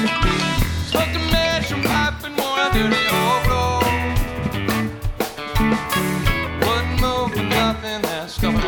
Smoked a match and pipe and wore a dirty old robe. Wouldn't move for nothing, that stuff